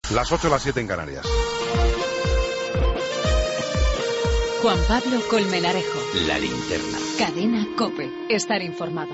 Las 8, las 7 en Canarias. Juan Pablo Colmenarejo. La Linterna. Cadena COPE. Estar informado.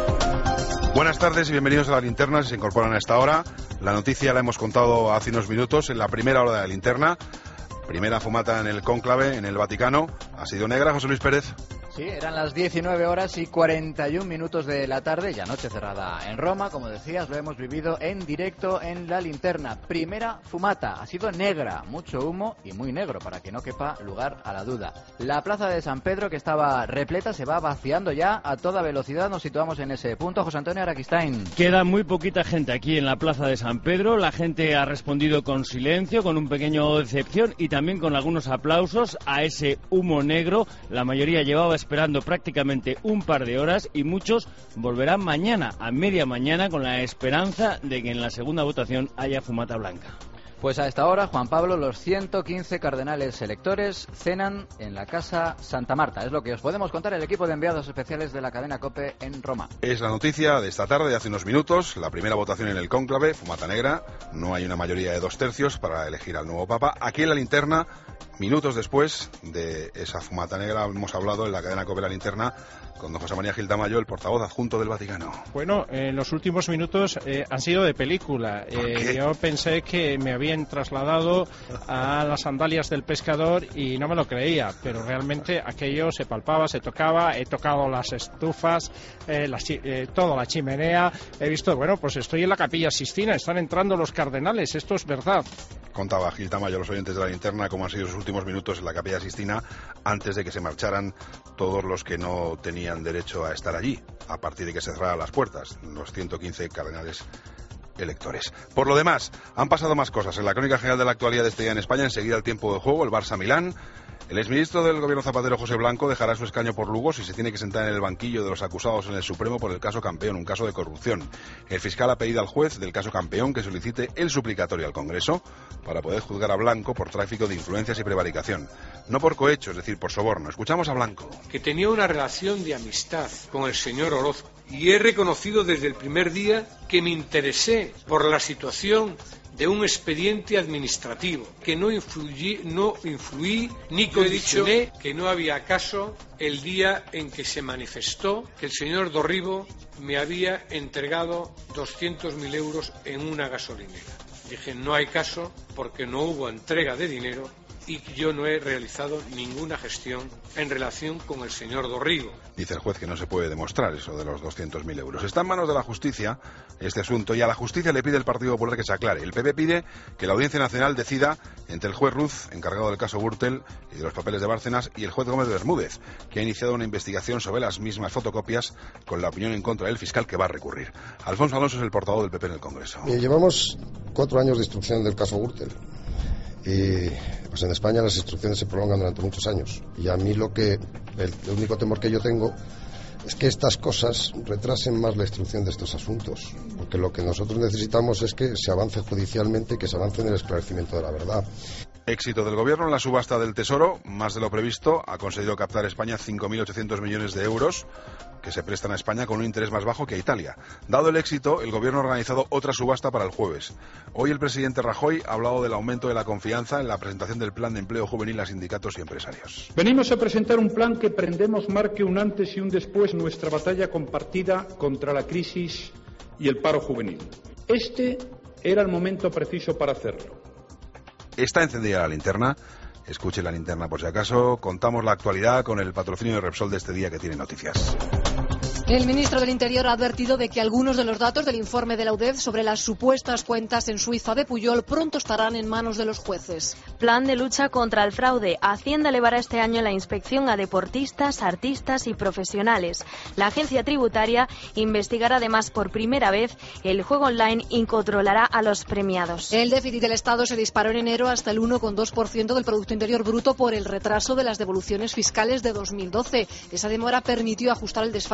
Buenas tardes y bienvenidos a La Linterna. Si se incorporan a esta hora, la noticia la hemos contado hace unos minutos en la primera hora de La Linterna. Primera fumata en el cónclave, en el Vaticano. Ha sido negra, José Luis Pérez. Sí, eran las 19 horas y 41 minutos de la tarde, ya noche cerrada en Roma, como decías, lo hemos vivido en directo en La Linterna. Primera fumata, ha sido negra, mucho humo y muy negro, para que no quepa lugar a la duda. La plaza de San Pedro, que estaba repleta, se va vaciando ya a toda velocidad, nos situamos en ese punto. José Antonio Araquistain. Queda muy poquita gente aquí en la plaza de San Pedro, la gente ha respondido con silencio, con un pequeño decepción y también con algunos aplausos a ese humo negro. La mayoría llevaba esperando prácticamente un par de horas y muchos volverán mañana, a media mañana, con la esperanza de que en la segunda votación haya fumata blanca. Pues a esta hora, Juan Pablo, los 115 cardenales electores cenan en la Casa Santa Marta. Es lo que os podemos contar el equipo de enviados especiales de la cadena COPE en Roma. Es la noticia de esta tarde, de hace unos minutos. La primera votación en el cónclave, fumata negra. No hay una mayoría de 2/3 para elegir al nuevo Papa. Aquí en La Linterna, minutos después de esa fumata negra, hemos hablado en la cadena COPE La Linterna con don José María Gil Tamayo, el portavoz adjunto del Vaticano. Bueno, los últimos minutos han sido de película. Yo pensé que me habían trasladado a las sandalias del pescador y no me lo creía, pero realmente aquello se palpaba, se tocaba. He tocado las estufas, toda la chimenea. He visto, bueno, pues estoy en la Capilla Sistina, están entrando los cardenales, esto es verdad. Contaba Gil Tamayo a los oyentes de La Linterna cómo han sido sus últimos minutos en la Capilla Sistina antes de que se marcharan todos los que no tenían derecho a estar allí, a partir de que se cerraran las puertas, los 115 cardenales electores. Por lo demás, han pasado más cosas. En la crónica general de la actualidad de este día en España, enseguida el tiempo de juego, el Barça-Milán. El exministro del gobierno Zapatero, José Blanco, dejará su escaño por Lugo si se tiene que sentar en el banquillo de los acusados en el Supremo por el caso Campeón, un caso de corrupción. El fiscal ha pedido al juez del caso Campeón que solicite el suplicatorio al Congreso para poder juzgar a Blanco por tráfico de influencias y prevaricación. No por cohecho, es decir, por soborno. Escuchamos a Blanco. Que tenía una relación de amistad con el señor Orozco y he reconocido desde el primer día que me interesé por la situación de un expediente administrativo, que no influí ni condicioné que no había caso el día en que se manifestó que el señor Dorribo me había entregado 200.000 euros en una gasolinera. Dije, no hay caso porque no hubo entrega de dinero y yo no he realizado ninguna gestión en relación con el señor Dorrigo. Dice el juez que no se puede demostrar eso de los 200.000 euros. Está en manos de la justicia este asunto y a la justicia le pide el Partido Popular que se aclare. El PP pide que la Audiencia Nacional decida entre el juez Ruz, encargado del caso Gürtel y de los papeles de Bárcenas, y el juez Gómez Bermúdez, que ha iniciado una investigación sobre las mismas fotocopias con la opinión en contra del fiscal que va a recurrir. Alfonso Alonso es el portavoz del PP en el Congreso. Llevamos 4 años de instrucción del caso Gürtel. Y pues en España las instrucciones se prolongan durante muchos años. Y a mí el único temor que yo tengo es que estas cosas retrasen más la instrucción de estos asuntos. Porque lo que nosotros necesitamos es que se avance judicialmente y que se avance en el esclarecimiento de la verdad. Éxito del gobierno en la subasta del Tesoro, más de lo previsto. Ha conseguido captar España 5.800 millones de euros que se prestan a España con un interés más bajo que a Italia. Dado el éxito, el gobierno ha organizado otra subasta para el jueves. Hoy el presidente Rajoy ha hablado del aumento de la confianza en la presentación del plan de empleo juvenil a sindicatos y empresarios. Venimos a presentar un plan que pretendemos marque un antes y un después en nuestra batalla compartida contra la crisis y el paro juvenil. Este era el momento preciso para hacerlo. Está encendida la linterna. Escuche La Linterna por si acaso. Contamos la actualidad con el patrocinio de Repsol de este día que tiene noticias. El ministro del Interior ha advertido de que algunos de los datos del informe de la UDEF sobre las supuestas cuentas en Suiza de Pujol pronto estarán en manos de los jueces. Plan de lucha contra el fraude. Hacienda elevará este año la inspección a deportistas, artistas y profesionales. La agencia tributaria investigará además por primera vez el juego online y controlará a los premiados. El déficit del Estado se disparó en enero hasta el 1,2% del Producto Interior Bruto por el retraso de las devoluciones fiscales de 2012. Esa demora permitió ajustar el desfase de las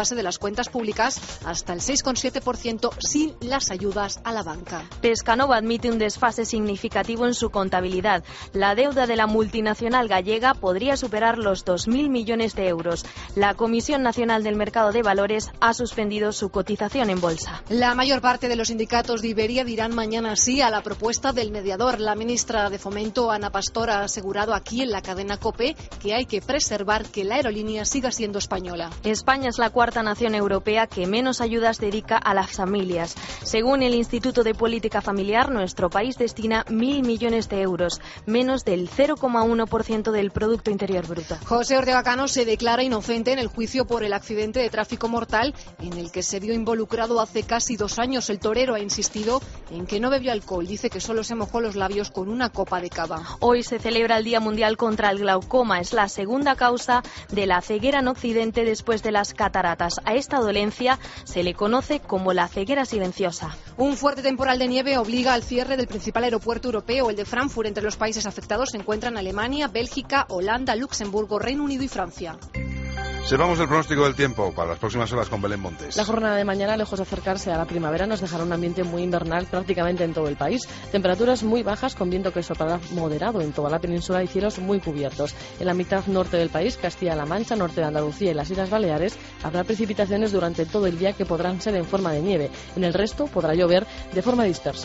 cuentas públicas hasta el 6,7% sin las ayudas a la banca. Pescanova admite un desfase significativo en su contabilidad. La deuda de la multinacional gallega podría superar los 2.000 millones de euros. La Comisión Nacional del Mercado de Valores ha suspendido su cotización en bolsa. La mayor parte de los sindicatos de Iberia dirán mañana sí a la propuesta del mediador. La ministra de Fomento, Ana Pastor, ha asegurado aquí en la cadena COPE que hay que preservar que la aerolínea siga siendo española. España es la cuarta nación europea que menos ayudas dedica a las familias. Según el Instituto de Política Familiar, nuestro país destina 1.000 millones de euros, menos del 0,1% del Producto Interior Bruto. José Ortega Cano se declara inocente en el juicio por el accidente de tráfico mortal en el que se vio involucrado hace casi 2 años. El torero ha insistido en que no bebió alcohol. Dice que solo se mojó los labios con una copa de cava. Hoy se celebra el Día Mundial contra el Glaucoma. Es la segunda causa de la ceguera en Occidente después de las cataratas. A esta dolencia se le conoce como la ceguera silenciosa. Un fuerte temporal de nieve obliga al cierre del principal aeropuerto europeo, el de Frankfurt. Entre los países afectados se encuentran Alemania, Bélgica, Holanda, Luxemburgo, Reino Unido y Francia. Sepamos el pronóstico del tiempo para las próximas horas con Belén Montes. La jornada de mañana, lejos de acercarse a la primavera, nos dejará un ambiente muy invernal prácticamente en todo el país. Temperaturas muy bajas con viento que soplará moderado en toda la península y cielos muy cubiertos. En la mitad norte del país, Castilla-La Mancha, norte de Andalucía y las Islas Baleares, habrá precipitaciones durante todo el día que podrán ser en forma de nieve. En el resto podrá llover de forma dispersa.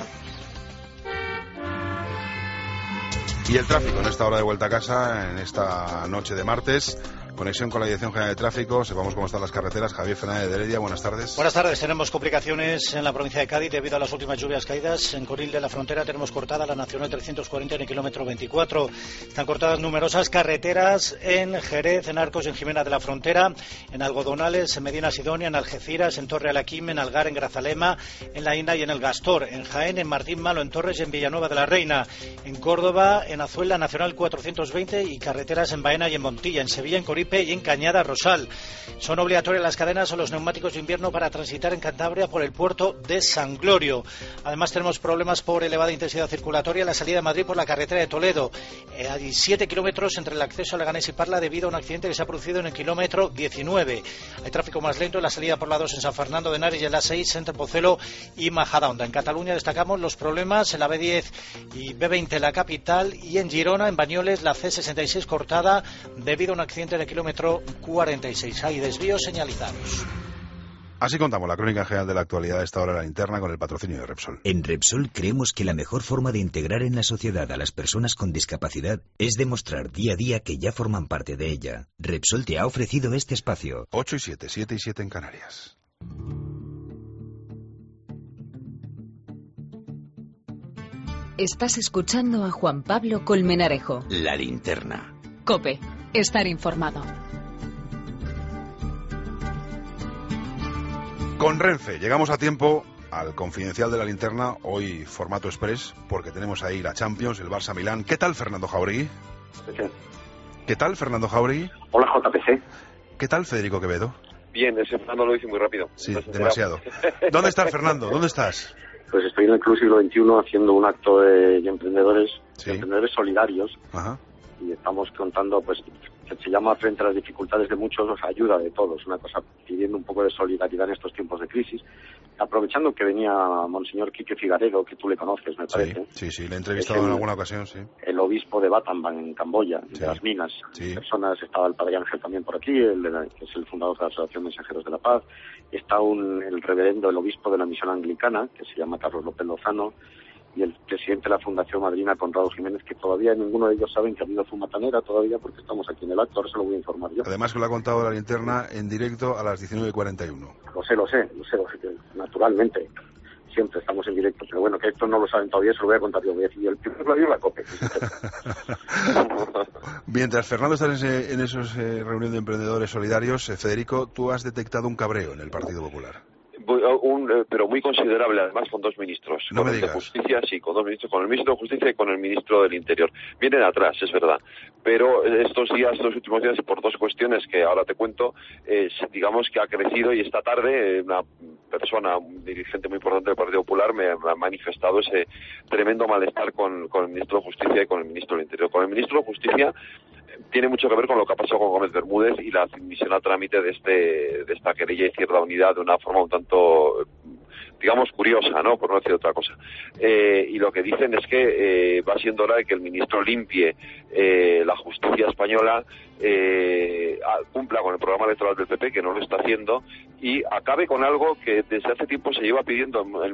Y el tráfico en esta hora de vuelta a casa, en esta noche de martes. Conexión con la Dirección General de Tráfico. Sepamos cómo están las carreteras. Javier Fernández de Heredia, buenas tardes. Buenas tardes. Tenemos complicaciones en la provincia de Cádiz debido a las últimas lluvias caídas. En Conil de la Frontera tenemos cortada la Nacional 340 en el kilómetro 24. Están cortadas numerosas carreteras en Jerez, en Arcos y en Jimena de la Frontera, en Algodonales, en Medina Sidonia, en Algeciras, en Torre Alaquim, en Algar, en Grazalema, en La Ina y en el Gastor, en Jaén, en Martín Malo, en Torres y en Villanueva de la Reina, en Córdoba, en Azuela, Nacional 420 y carreteras en Baena y en Montilla, en Sevilla, en Coripe y en Cañada Rosal. Son obligatorias las cadenas o los neumáticos de invierno para transitar en Cantabria por el puerto de San Glorio. Además tenemos problemas por elevada intensidad circulatoria en la salida de Madrid por la carretera de Toledo. Hay 7 kilómetros entre el acceso a Leganés y Parla debido a un accidente que se ha producido en el kilómetro 19. Hay tráfico más lento en la salida por la 2 en San Fernando de Henares y en la 6 entre Pozuelo y Majadahonda. En Cataluña destacamos los problemas en la B10 y B20 en la capital y en Girona, en Bañoles, la C66 cortada debido a un accidente en el kilómetro 46. Hay desvíos señalizados. Así contamos la crónica general de la actualidad de esta hora en la linterna con el patrocinio de Repsol. En Repsol creemos que la mejor forma de integrar en la sociedad a las personas con discapacidad es demostrar día a día que ya forman parte de ella. Repsol te ha ofrecido este espacio. 8 y 7, 7 y 7 en Canarias. Estás escuchando a Juan Pablo Colmenarejo. La linterna. COPE. Estar informado. Con Renfe llegamos a tiempo al confidencial de la linterna, hoy formato express, porque tenemos ahí la Champions, el Barça Milán. ¿Qué tal, Fernando Jauregui? ¿Qué tal, Fernando Jauregui? Hola, JPC. ¿Qué tal, Federico Quevedo? Bien, ese Fernando lo dice muy rápido. Sí, demasiado. ¿Dónde estás, Fernando? ¿Dónde estás? Pues estoy en el Club Siglo XXI haciendo un acto de emprendedores, sí, emprendedores solidarios. Ajá. Y estamos contando, pues, que se llama frente a las dificultades de muchos, ayuda de todos, una cosa pidiendo un poco de solidaridad en estos tiempos de crisis, aprovechando que venía Monseñor Quique Figaredo, que tú le conoces, me parece. Sí, le he entrevistado en alguna ocasión, sí. El obispo de Battambang, en Camboya, sí, de las minas. Sí. Personas, estaba el Padre Ángel también por aquí, que es el fundador de la Asociación Mensajeros de la Paz, está el reverendo, el obispo de la misión anglicana, que se llama Carlos López Lozano, y el presidente de la Fundación Madrina, Conrado Jiménez, que todavía ninguno de ellos saben que ha habido fumatanera todavía, porque estamos aquí en el acto, ahora se lo voy a informar yo. Además que lo ha contado la linterna en directo a las 19:41. Lo sé, naturalmente, siempre estamos en directo, pero bueno, que esto no lo saben todavía, se lo voy a contar yo, voy a decir, el primer lo dio la COPE. Mientras Fernando está en esas reuniones de emprendedores solidarios, Federico, tú has detectado un cabreo en el Partido Popular. Pero muy considerable, además, con dos ministros. No con me el digas. de Justicia, sí, con dos ministros, con el ministro de Justicia y con el ministro del Interior. Vienen atrás, es verdad. Pero estos últimos días, por dos cuestiones que ahora te cuento, digamos que ha crecido, y esta tarde una persona, un dirigente muy importante del Partido Popular, me ha manifestado ese tremendo malestar con el ministro de Justicia y con el ministro del Interior. Con el ministro de Justicia tiene mucho que ver con lo que ha pasado con Gómez Bermúdez y la admisión a trámite de esta querella Izquierda Unida de una forma un tanto, digamos, curiosa, ¿no? Por no decir otra cosa. Y lo que dicen es que va siendo hora de que el ministro limpie la justicia española, cumpla con el programa electoral del PP, que no lo está haciendo, y acabe con algo que desde hace tiempo se lleva pidiendo desde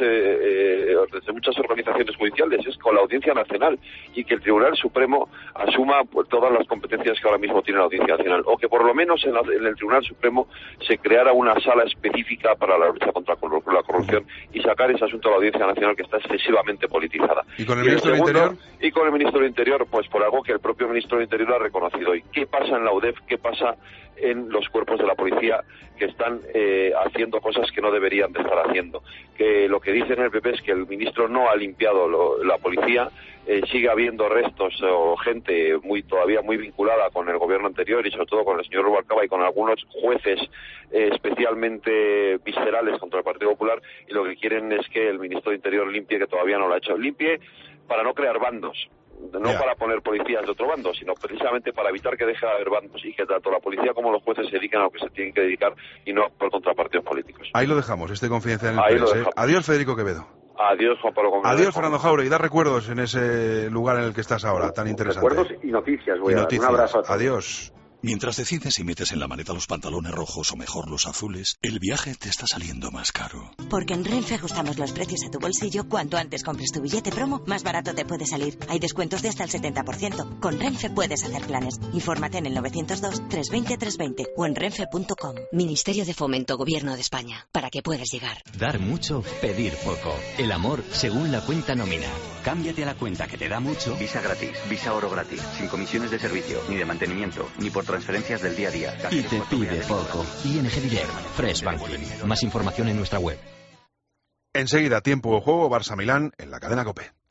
muchas organizaciones judiciales, es con la Audiencia Nacional, y que el Tribunal Supremo asuma pues, todas las competencias que ahora mismo tiene la Audiencia Nacional, o que por lo menos en el Tribunal Supremo se creara una sala específica para la lucha contra la corrupción y sacar ese asunto a la Audiencia Nacional, que está excesivamente politizada. ¿Y con el ministro del Interior? Y con el ministro del Interior, pues por algo que el propio ministro del Interior ha reconocido hoy. ¿Qué pasa en la UDEF? ¿Qué pasa en los cuerpos de la policía que están haciendo cosas que no deberían de estar haciendo? Que lo que dice en el PP es que el ministro no ha limpiado la policía, sigue habiendo restos o gente todavía muy vinculada con el gobierno anterior y sobre todo con el señor Rubalcaba y con algunos jueces especialmente viscerales contra el Partido Popular, y lo que quieren es que el ministro de Interior limpie, que todavía no lo ha hecho. Limpie para no crear bandos, no para poner policías de otro bando, sino precisamente para evitar que deje de haber bandos y que tanto la policía como los jueces se dediquen a lo que se tienen que dedicar y no por contra partidos políticos. Ahí lo dejamos, Confidencial en el Press. Adiós, Federico Quevedo. Adiós, Juan Pablo Gómez. Adiós, Fernando Jauregui. Da recuerdos en ese lugar en el que estás ahora, tan interesante. Recuerdos y noticias, voy a dar. Un abrazo a todos. Adiós. Mientras decides si metes en la maleta los pantalones rojos o mejor los azules, el viaje te está saliendo más caro. Porque en Renfe ajustamos los precios a tu bolsillo. Cuanto antes compres tu billete promo, más barato te puede salir. Hay descuentos de hasta el 70%. Con Renfe puedes hacer planes. Infórmate en el 902-320-320 o en renfe.com. Ministerio de Fomento, Gobierno de España. Para que puedas llegar. Dar mucho, pedir poco. El amor según la cuenta nómina. Cámbiate a la cuenta que te da mucho. Visa gratis, Visa Oro gratis, sin comisiones de servicio, ni de mantenimiento, ni por transferencias del día a día. Y te pide poco. ING Direct, Fresh Banking. Más información en nuestra web. Enseguida, tiempo de juego, Barça-Milán en la cadena COPE.